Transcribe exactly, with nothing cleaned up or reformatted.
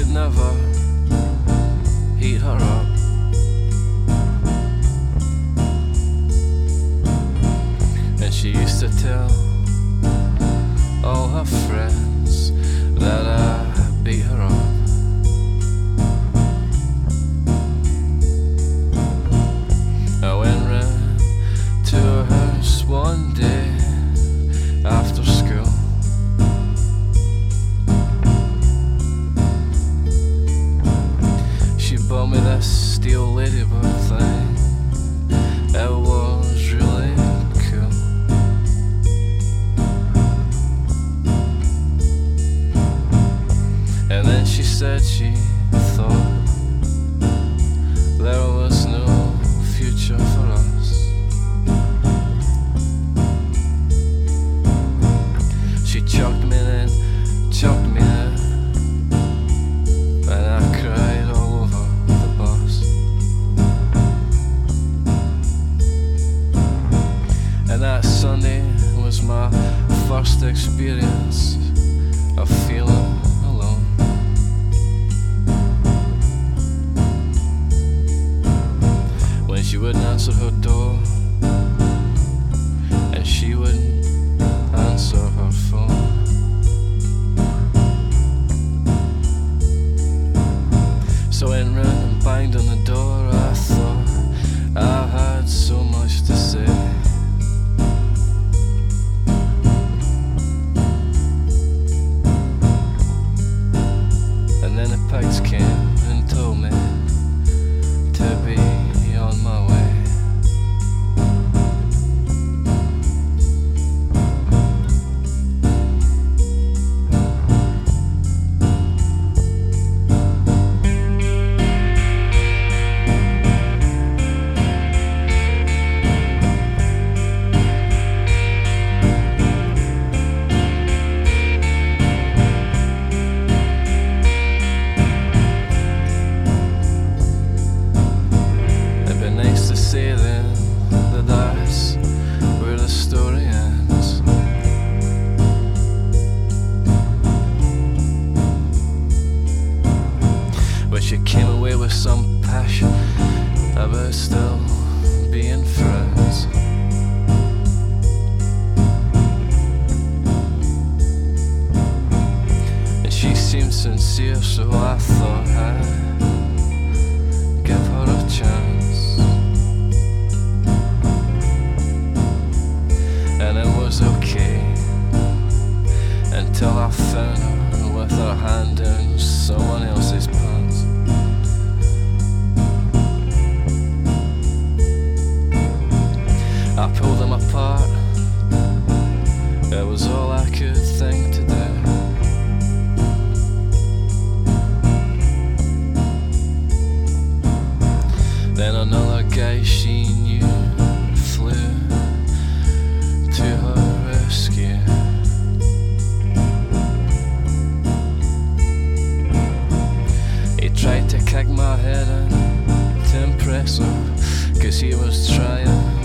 never heat her up. And she used to tell all her friends that I beat her up. I went round to her house one day after school. She bought me this steel ladybird thing. It was really cool. And then she said she thought there was no future for us. She chucked me then, chucked me there, and I cried all over the bus. And that Sunday was my first experience of feeling alone. When she wouldn't answer her door, and she wouldn't answer her phone. So I went round and banged on the door. I thought I had so much to say. And then the pigs came and told me to be on my way. Say then that that's where the story ends. But she came away with some passion about still being friends. And she seemed sincere, so I thought I'd give her a chance. And it was okay until I found her with her hand in someone else's pants. I pulled them apart. It was all I could think to do. Then another guy she knew flew to her rescue. He tried to kick my head in to impress her, 'cause he was trying